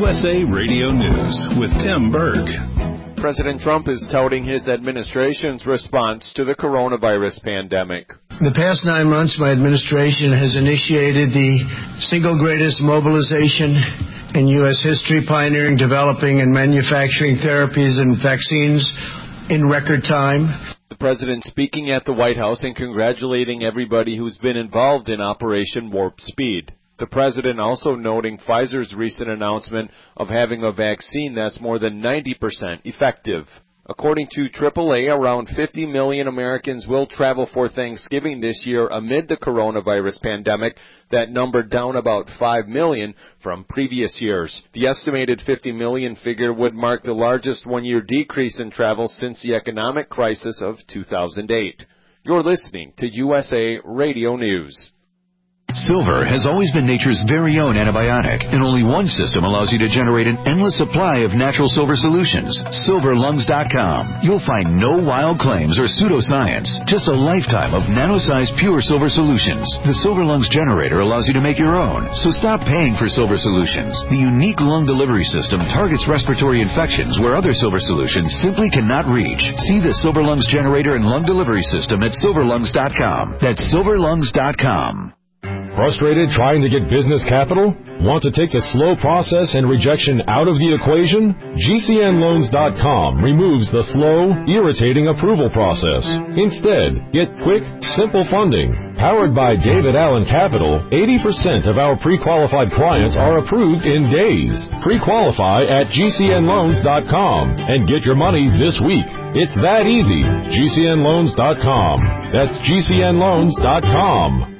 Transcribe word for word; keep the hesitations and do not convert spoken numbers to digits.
S A Radio News with Tim Berg. President Trump is touting his administration's response to the coronavirus pandemic. In the past nine months, my administration has initiated the single greatest mobilization in U S history, pioneering, developing, and manufacturing therapies and vaccines in record time. The president speaking at the White House and congratulating everybody who's been involved in Operation Warp Speed. The president also noting Pfizer's recent announcement of having a vaccine that's more than ninety percent effective. According to triple A, around fifty million Americans will travel for Thanksgiving this year amid the coronavirus pandemic, that number down about five million from previous years. The estimated fifty million figure would mark the largest one-year decrease in travel since the economic crisis of two thousand eight. You're listening to U S A Radio News. Silver has always been nature's very own antibiotic, and only one system allows you to generate an endless supply of natural silver solutions. silver lungs dot com. You'll find no wild claims or pseudoscience, just a lifetime of nano-sized pure silver solutions. The Silver Lungs generator allows you to make your own, so stop paying for silver solutions. The unique lung delivery system targets respiratory infections where other silver solutions simply cannot reach. See the Silver Lungs generator and lung delivery system at silver lungs dot com. That's silver lungs dot com. Frustrated trying to get business capital? Want to take the slow process and rejection out of the equation? G C N loans dot com removes the slow, irritating approval process. Instead, get quick, simple funding. Powered by David Allen Capital, eighty percent of our pre-qualified clients are approved in days. Pre-qualify at G C N loans dot com and get your money this week. It's that easy. G C N loans dot com. That's G C N loans dot com.